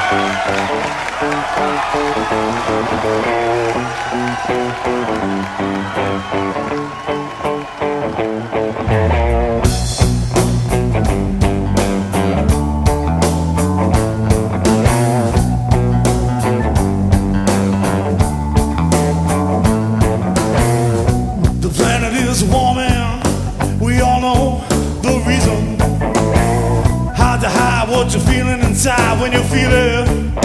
The planet is warming, we all know the reason. Hard to hide what you're feeling inside when you feel it.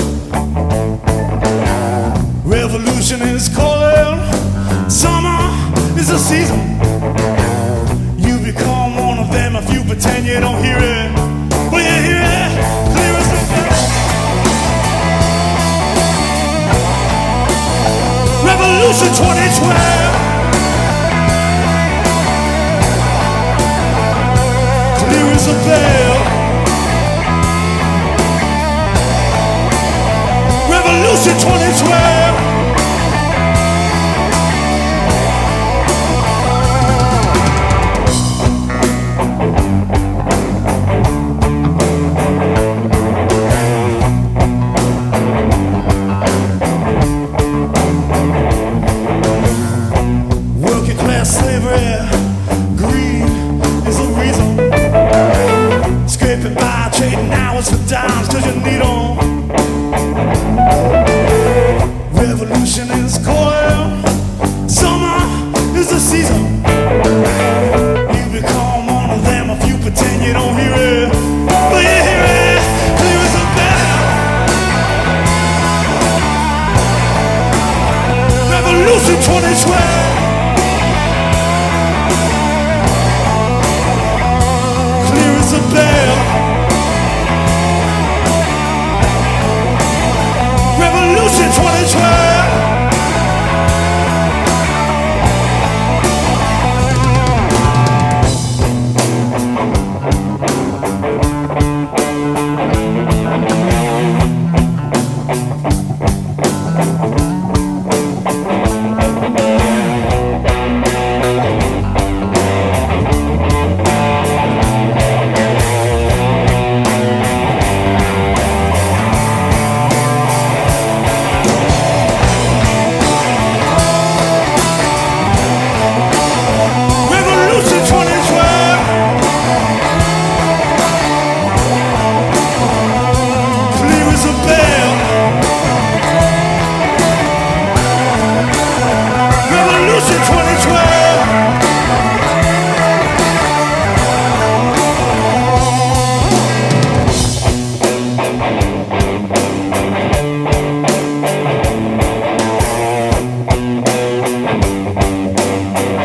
Revolution is calling, summer is the season. You become one of them if you pretend you don't hear it. Well, you hear it, clear as the bell. Revolution 2012. Clear as a bell. Revolution 2012. Working class slavery, greed is the reason. Scraping by, trading hours for dimes cause you need them. Revolution is calling, summer is the season. You become one of them if you pretend you don't hear it. But you hear it, clear as a bell. Revolution 2012. Clear as a bell. Revolution 2012.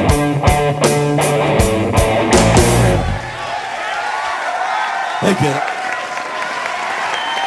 Thank you.